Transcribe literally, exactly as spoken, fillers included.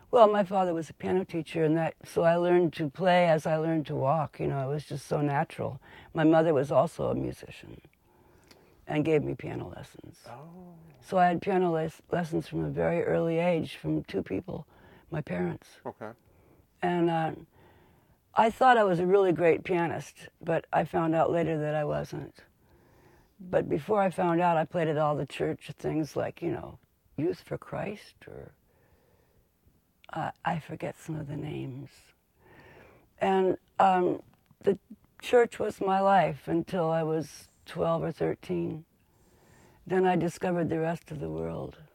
Well, my father was a piano teacher, and that so I learned to play as I learned to walk. You know, it was just so natural. My mother was also a musician and gave me piano lessons. Oh. So I had piano les- lessons from a very early age from two people, my parents. Okay. And uh, I thought I was a really great pianist, but I found out later that I wasn't. But before I found out, I played at all the church things like, you know, Youth for Christ, or uh, I forget some of the names. And um, the church was my life until I was twelve or thirteen. Then I discovered the rest of the world.